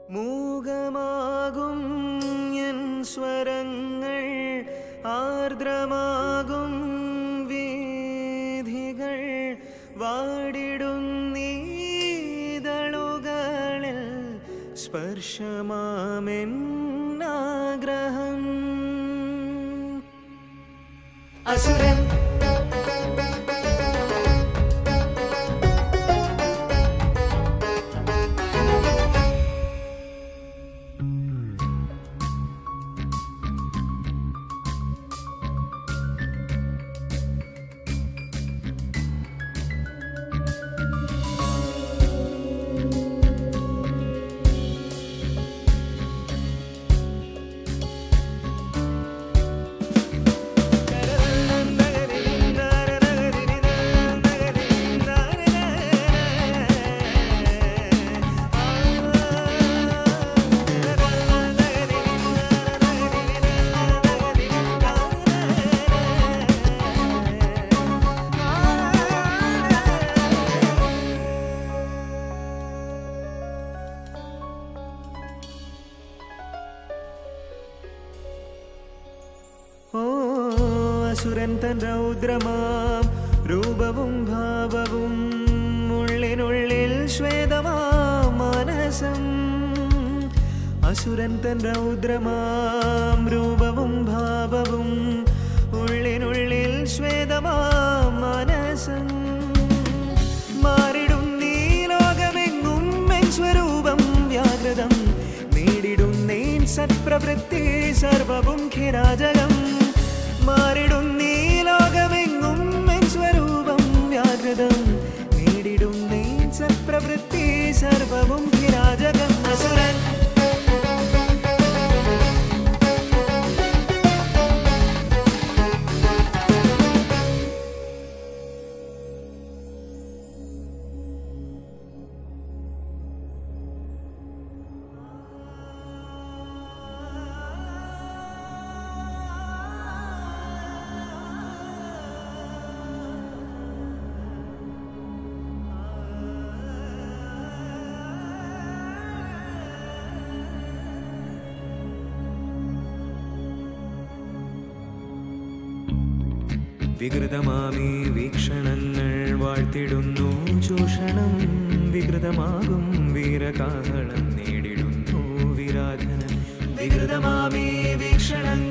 മൂകമാകും N സ്വരങ്ങൾ ആർദ്രമാകും വീഥികൾ വാടിടുന്നീതളുകളിൽ സ്പർശമാമെന്നാഗ്രഹം അസുരൻ അസുരൻ തൻ രൗദ്രമാം രൂപവും ഭാവവും ഉള്ളിനുള്ളിൽ ശ്വേതമാം മനസം അസുരൻ തൻ രൗദ്രമാം രൂപവും ഭാവവും ഉള്ളിനുള്ളിൽ ശ്വേതമാം മനസം മാറിടുന്നീ ലോകമെങ്ങും എൻ സ്വരൂപം വ്യാകൃതം നേടിടുന്നേൻ സത്പ്രവൃത്തി സർവവും ഖിരാജകം മാറിടുന്നീ ലോകമെങ്ങും എൻ സ്വരൂപം വ്യാകൃതം നേടിടുന്നേൻ സത്പ്രവൃത്തി സർവവും ഖിരാജകം അസുരൻ വികൃതമാമീ വീക്ഷണങ്ങൾ വാഴ്ത്തിടുന്നു ചൂഷണം വികൃതമാകും വീരകാഹളം നേടിടുന്നു വിരാധനം വികൃതമാമീ വീക്ഷണങ്ങൾ